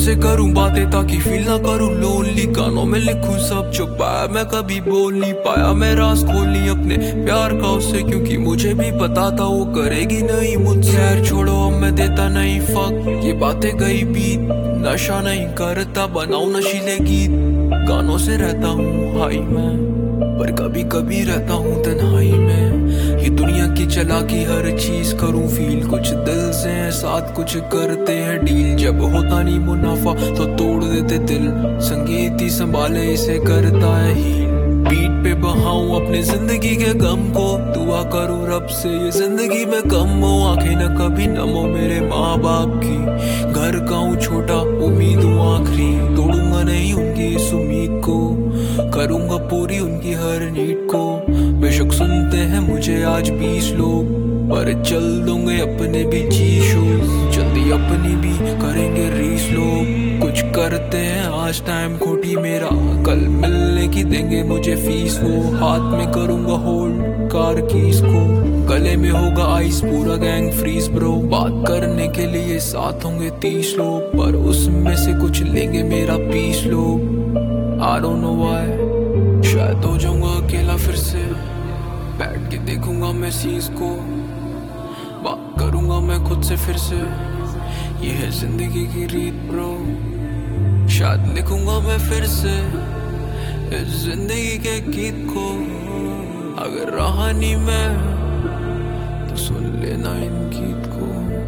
से करूं बातें ताकि फील ना करूं लोनली। गानों में लिखूं सब छुपाया मैं कभी बोल नहीं पाया। मैं राज खोली अपने प्यार का उससे, क्योंकि मुझे भी पता था वो करेगी नहीं मुझसे। खैर छोड़ो अब मैं देता नहीं फक, ये बातें गई बीत। नशा नहीं करता बनाऊं नशीले गीत। गानों से रहता हूँ हाई मैं, पर कभी कभी रहता हूँ तन्हाई में। ये दुनिया की चालाकी हर चीज करूं फील, कुछ दिल से साथ कुछ करते हैं डील। जब होता नहीं मुनाफा तो तोड़ देते दिल, संगीत ही संभाले इसे करता है हील। बीट पे बहाऊं अपने जिंदगी के गम को, दुआ करूं रब से ये जिंदगी में कम हो। आंखें न कभी नम हो मेरे माँ बाप की, घर का हूँ छोटा उम्मीद हूँ आखिरी। तोड़ूंगा नहीं उनकी इस उम्मीद को, करूंगा पूरी उनकी हर नीड को। बेशक सुनते हैं मुझे आज 20 लोग, पर चल दूंगे अपने भी चीज़। जल्दी अपनी भी करेंगे रीस लोग। कुछ करते हैं आज टाइम खोटी मेरा, कल मिलने की देंगे मुझे फीस वो। हाथ में करूंगा होल्ड कार कीज को, गले में होगा आइस पूरा गैंग फ्रीज ब्रो। बात करने के लिए साथ होंगे 30 लोग, पर उसमें से कुछ लेंगे मेरा 20 लोग। I don't know why, शायद हो जाऊंगा अकेला फिर से। बैठ के देखूंगा मैं सीन्स को, बात करूंगा मैं खुद से फिर से। ये है जिंदगी की रीत ब्रो, शायद लिखूंगा मैं फिर से इस जिंदगी के गीत को। अगर रहा नहीं मैं तो सुन लेना इन गीत को।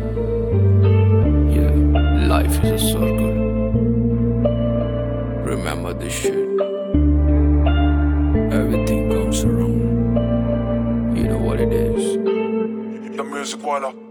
Yeah, life is a circle, remember this shit. Everything comes around, you know what it is. The music wala.